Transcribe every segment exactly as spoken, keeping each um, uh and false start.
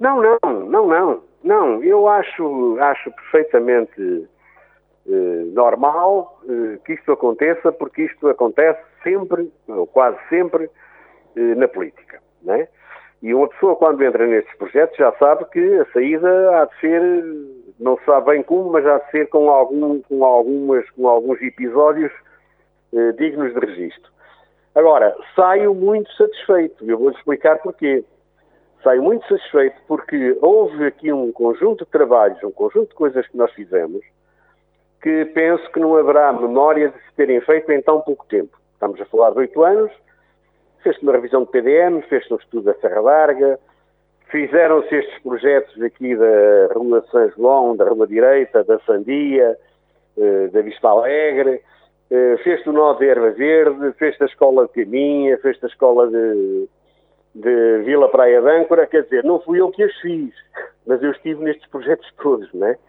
Não, não, não, não. Não, eu acho, acho perfeitamente eh, normal eh, que isto aconteça, porque isto acontece sempre, ou quase sempre, eh, na política, não é? E uma pessoa, quando entra nestes projetos, já sabe que a saída há de ser, não se sabe bem como, mas há de ser com, algum, com, algumas, com alguns episódios eh, dignos de registro. Agora, saio muito satisfeito, e eu vou-lhe explicar porquê. Saio muito satisfeito porque houve aqui um conjunto de trabalhos, um conjunto de coisas que nós fizemos, que penso que não haverá memória de se terem feito em tão pouco tempo. Estamos a falar de oito anos, fez-se uma revisão de P D M, fez-se um estudo da Serra Larga, fizeram-se estes projetos aqui da Rua São João, da Rua Direita, da Sandia, da Vista Alegre, fez-se o nó de Erva Verde, fez-se a Escola de Caminha, fez-se a Escola de... de Vila Praia de Âncora, quer dizer, não fui eu que as fiz, mas eu estive nestes projetos todos, não é?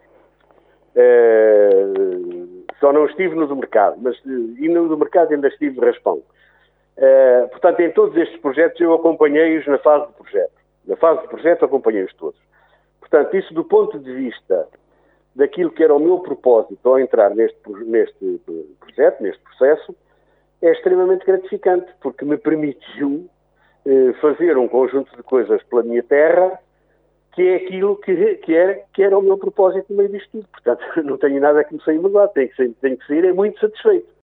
Uh, só não estive no do mercado, mas e no do mercado ainda estive de raspão. Uh, portanto, em todos estes projetos eu acompanhei-os na fase de projeto. Na fase de projeto acompanhei-os todos. Portanto, isso do ponto de vista daquilo que era o meu propósito ao entrar neste, neste projeto, neste processo, é extremamente gratificante, porque me permitiu fazer um conjunto de coisas pela minha terra, que é aquilo que, que, era, que era o meu propósito no meio disto tudo. Portanto, não tenho nada que me sair mudado, tenho que sair, tenho que sair é muito satisfeito.